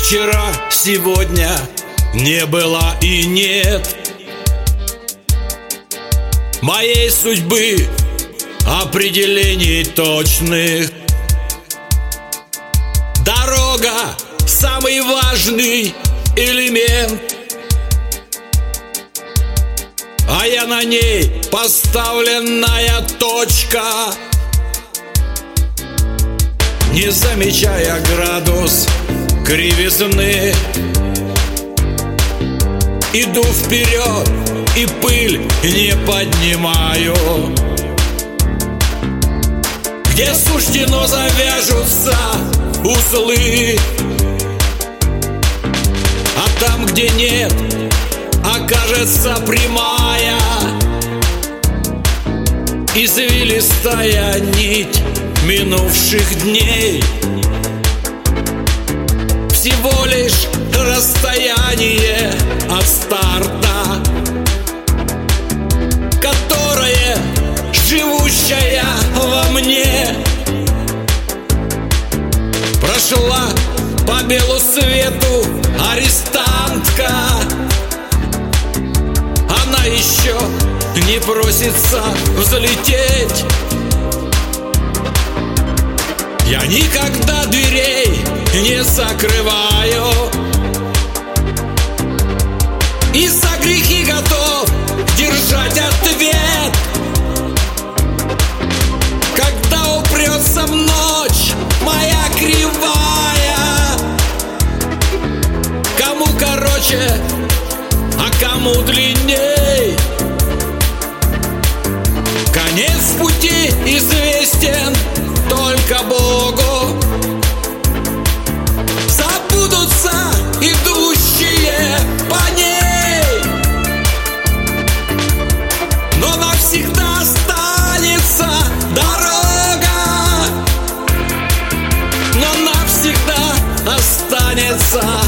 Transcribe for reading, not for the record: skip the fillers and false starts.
вчера, сегодня не было и нет моей судьбы, определений точных. Дорога — самый важный элемент, а я на ней поставленная точка. Не замечая градус кривизны, иду вперед и пыль не поднимаю. Где суждено завяжутся узлы, а там, где нет, окажется прямая извилистая нить минувших дней. Всего лишь расстояние от старта, которое живущая во мне прошла по белу свету арестантка. Она еще не просится взлететь. Я никогда дверей не закрываю и за грехи готов держать ответ. Когда упрется в ночь моя кривая, кому короче, а кому длинней, конец пути известен только Богу. Забудутся идущие по ней, но навсегда останется дорога, но навсегда останется